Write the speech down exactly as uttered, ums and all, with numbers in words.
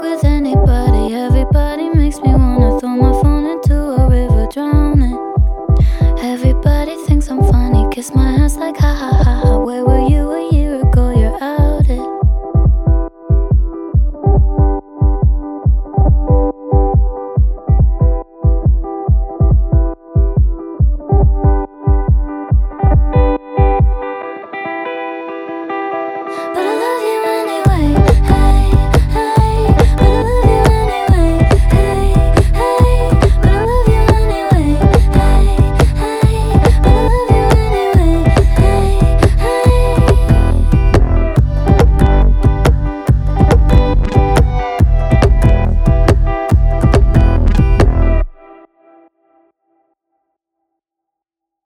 with anybody. Everybody makes me wanna throw my phone into a river, drowning. Everybody thinks I'm funny, kiss my ass like ha ha ha.